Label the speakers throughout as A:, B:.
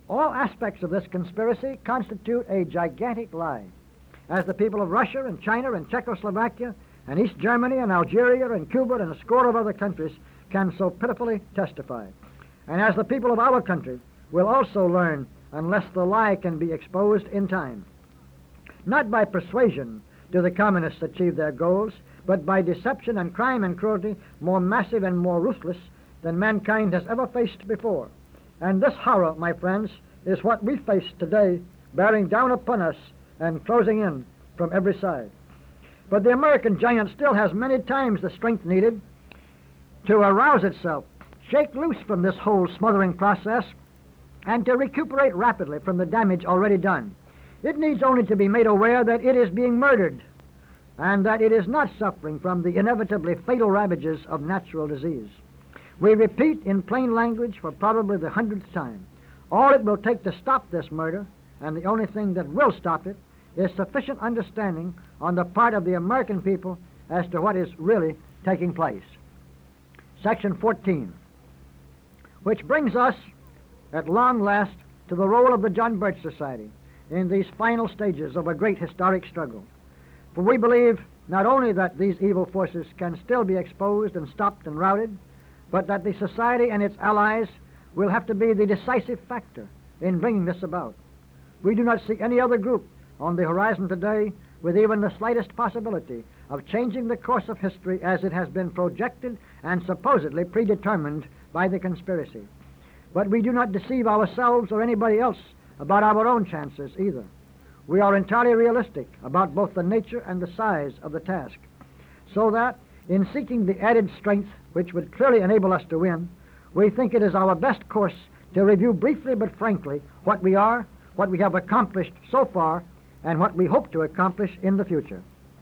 A: All aspects of this conspiracy constitute a gigantic lie, as the people of Russia and China and Czechoslovakia and East Germany and Algeria and Cuba and a score of other countries can so pitifully testify. And as the people of our country will also learn unless the lie can be exposed in time. Not by persuasion do the communists achieve their goals, but by deception and crime and cruelty more massive and more ruthless than mankind has ever faced before. And this horror, my friends, is what we face today, bearing down upon us and closing in from every side. But the American giant still has many times the strength needed to arouse itself, shake loose from this whole smothering process, and to recuperate rapidly from the damage already done. It needs only to be made aware that it is being murdered, and that it is not suffering from the inevitably fatal ravages of natural disease. We repeat in plain language for probably the 100th time, all it will take to stop this murder, and the only thing that will stop it, is sufficient understanding on the part of the American people as to what is really taking place. Section 14, which brings us, at long last, to the role of the John Birch Society in these final stages of a great historic struggle. For we believe not only that these evil forces can still be exposed and stopped and routed, but that the Society and its allies will have to be the decisive factor in bringing this about. We do not see any other group on the horizon today with even the slightest possibility of changing the course of history as it has been projected and supposedly predetermined by the conspiracy. But we do not deceive ourselves or anybody else about our own chances either. We are entirely realistic about both the nature and the size of the task, so that in seeking the added strength which would clearly enable us to win, we think it is our best course to review briefly but frankly what we are, what we have accomplished so far, and what we hope to accomplish in the future.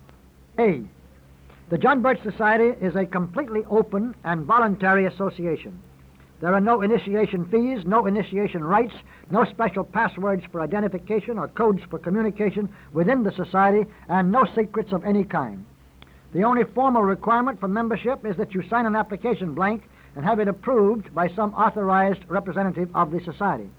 A: A. The John Birch Society is a completely open and voluntary association. There are no initiation fees, no initiation rights, no special passwords for identification or codes for communication within the society, and no secrets of any kind. The only formal requirement for membership is that you sign an application blank and have it approved by some authorized representative of the society.